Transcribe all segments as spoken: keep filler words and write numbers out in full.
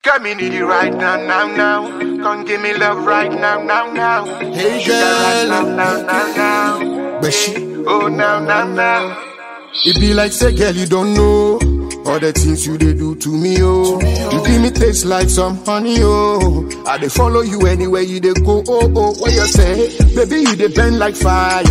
Got me need you right now, now, now. Come give me love right now, now, now. Hey girl, right now, now, now, now. but she, Oh, now, now, now. it be like say girl you don't know all the things you they do to me, oh. You give me taste like some honey, oh. I they follow you anywhere you they go, oh, oh. What you say? Baby, you they burn like fire.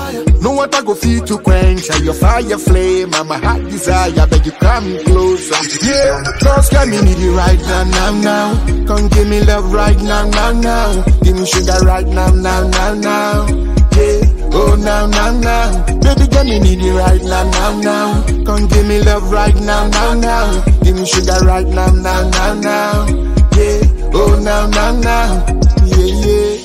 No one I go feel to quench your fire flame. I'm a hot desire, beg you come closer. Yeah, cause got me need you right now, now, now. Come give me love right now, now, now. Give me sugar right now, now, now, now. Yeah. Oh, now, now, now. Baby, get me need you right now, now, now. Come give me love right now, now, now. Give me sugar right now, now, now, now. Yeah. Oh, now, now, now. Yeah, yeah.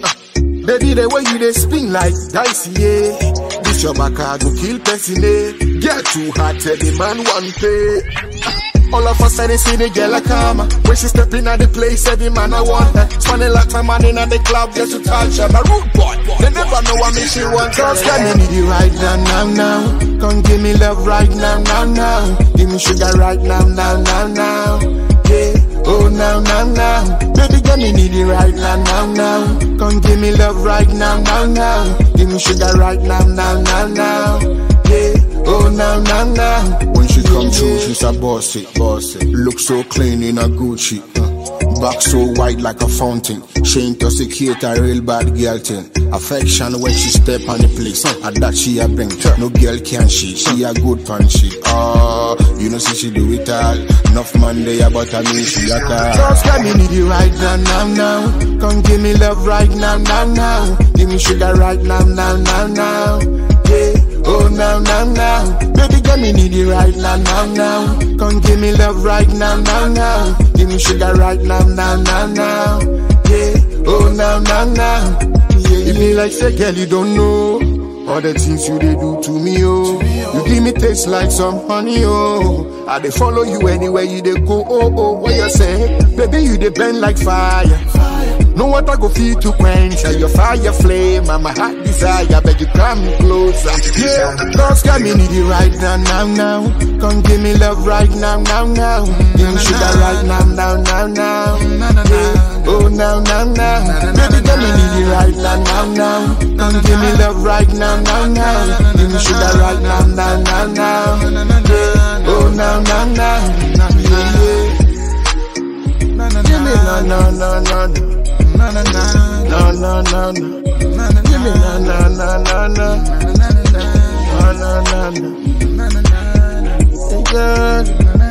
Uh, baby, the way you they spin like dicey, yeah. This your back, I go kill person, eh. Get too hot, tell the man one pay. All of a sudden see the girl a come. When she step in at the place, every man I want her. Spending a lot of money in the club just to touch her. My rude boy, they never know what me she wants. Cause got me need you right now, now, now. Come give me love right now, now, now. Give me sugar right now, now, now, now. Yeah, oh now, now, now. Baby, get me need you right now, now, now. Come give me love right now, now, now. Give me sugar right now, now, now, now. Yeah. Oh, now, now, now. When she come through, she's a bossy, bossy. Look so clean in a Gucci. Uh, back so wide like a fountain. She intoxicate a real bad girl thing. Affection when she step on the place. Uh, and that she a bring. No girl can she. She a good punchy. Oh, you know see she do it all. Enough man there, but I mean she a car. Cause got me need you right now, now, now. Come give me love right now, now, now. Give me sugar right now, now, now, now. Yeah. Oh, now, now, now. Baby, get me need you right now, now, now. Come give me love right now, now, now. Give me sugar right now, now, now, now. Yeah. Oh, now, now, now. Yeah, it be like say, girl, you don't know all the things you they do to me, oh. You give me taste like some honey, oh. I they follow you anywhere you they go, oh, oh. What you say? Baby, you they burn like fire. No one I go feel to quench your fire flame. I'm a hot desire, beg you come closer. Yeah, cause got me need you right now, now, now. Come give me love right now, now, now. Give me sugar right now, now, now, now. Yeah. Oh, now, now, now. Baby, got me need you right now, now, now. Come give me love right now, now, now. Give me sugar right now, now, now, now. Yeah. Oh, now, now, now. Yeah, yeah. Give me no, no, no, no, no. No, no, no, no, no, no. Give me no, no, no, no, no. No, no, no, no. Hey, girl.